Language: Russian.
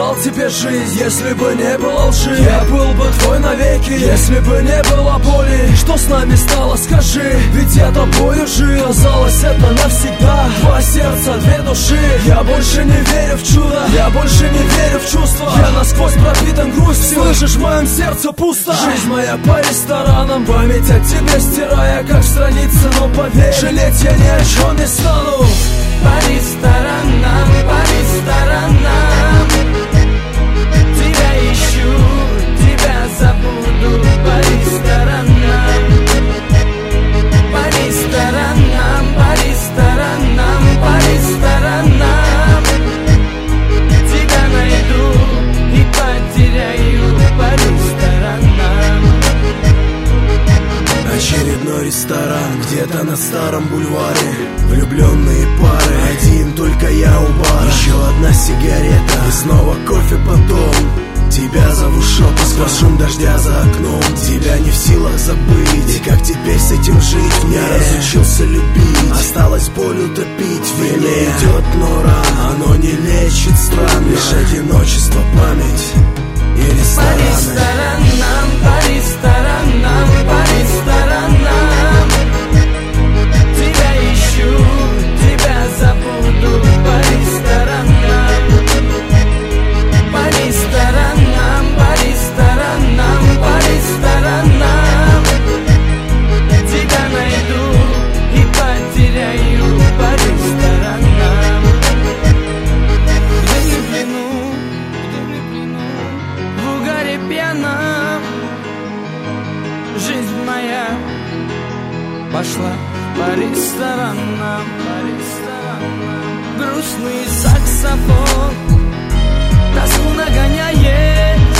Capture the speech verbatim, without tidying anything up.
отдал тебе жизнь, если бы не было лжи. Я был бы твой навеки, если бы не было боли. Что с нами стало, скажи, ведь я тобою жил. Казалось, это навсегда. Два сердца, две души. Я больше не верю в чудо, я больше не верю в чувства. Я насквозь пропитан грустью, слышишь, в моем сердце пусто. Жизнь моя по ресторанам, память о тебе стирая, как страницы, но поверь, жалеть я ни о чем не стану. По ресторанам, по ресторанам тебя ищу, тебя забуду. По ресторанам, по ресторанам, по ресторанам, по ресторанам тебя найду и потеряю. По ресторанам. Очередной ресторан, где-то на старом бульваре. Влюбленные пары, один только я у бара. Еще одна сигарета и снова кофе потом. Тебя зову шепот, сквозь шум дождя за окном. Тебя не в силах забыть, и как теперь с этим жить? Я разучился любить, осталось боль утопить. Время идет, но рано, оно не лечит стран. Лишь одиночество, память и рестораны. По ресторанам, по ресторанам, по ресторанам тебя ищу, тебя забуду. По ресторанам, по ресторанам, по ресторанам, по ресторанам тебя найду и потеряю. По ресторанам. Где не в плену, где не в плену, в угаре пьяном жизнь моя пошла по ресторанам, по ресторанам. Грустный саксофон тоску нагоняет.